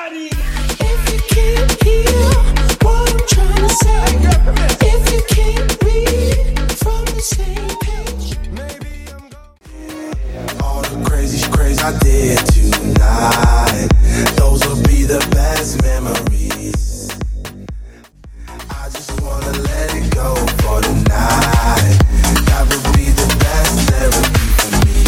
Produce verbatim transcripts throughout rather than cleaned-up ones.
If you can't hear what I'm trying to say, if you can't read from the same page, maybe I'm going. All the crazy crazy I did tonight, those will be the best memories. I just wanna let it go for tonight. That would be the best therapy for me.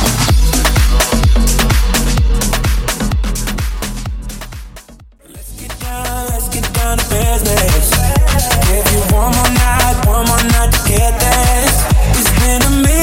Let's get down, let's get down to business. Give you one more night, one more night to get this. It's been a minute.